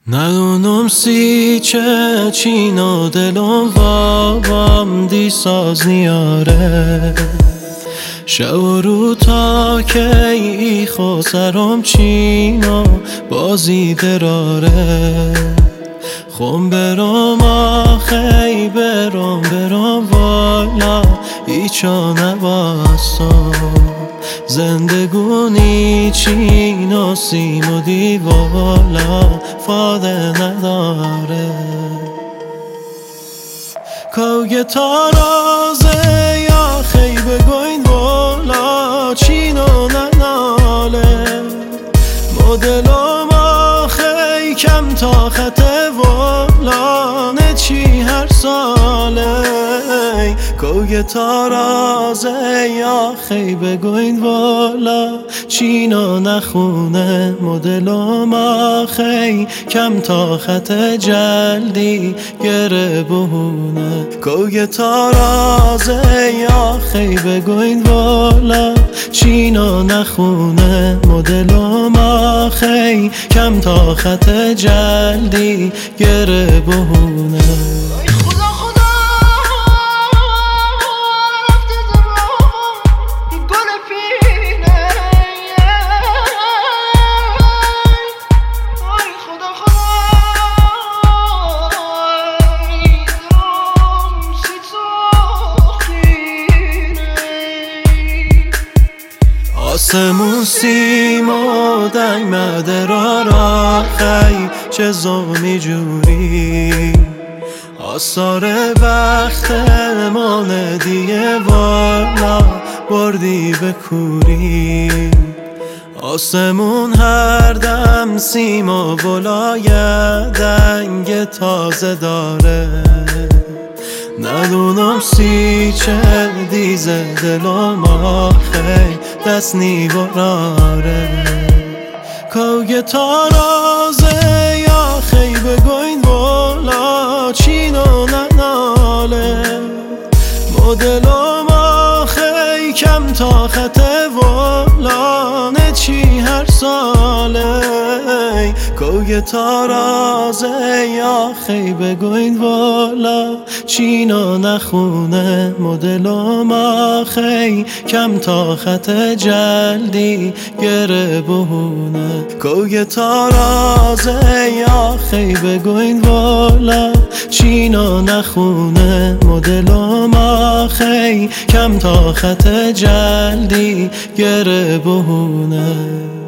ندونم سی چه چینا دلم وابام دی ساز نیاره شب و رو تا که ای خو سرم چینا بازی دراره خون برام آخی برام والا ایچا نباستم زندگونی چینا سیم و دیوالا فاده نداره کوگه تارازه یا خی بگوین بالا چینو نناله مدلم آخی کم تا خط والا نچی هر ساله کوگه تارازه یا خی بگوین والا چینو نخونه مدلم آخی کم تا خط جلدی گره بهونه کوگه تارازه یا خی بگوین والا چینو نخونه مدلم آخی کم تا خط جلدی گره بهونه آسمون سیم و دنگ مدرارا خی چه زومی جوری آثار وقت من دیگه والا بردی به کوری آسمون هر دم سیم و بلای دنگ تازه داره ندونم سی چه دیزه دلم آخی دست نیوراره کوگه تارازه یا خی بگوین بالا چینو نناله مدلم آخی کم تا خط والا نچی هر ساله کوگه تارازه یا خی بگوین والا چینو نخونه مدلم آخی کم تا خط جلدی گره بهونه کوگه تارازه یا خی بگوین والا چینو نخونه مدلم آخی کم تا خط جلدی گره بهونه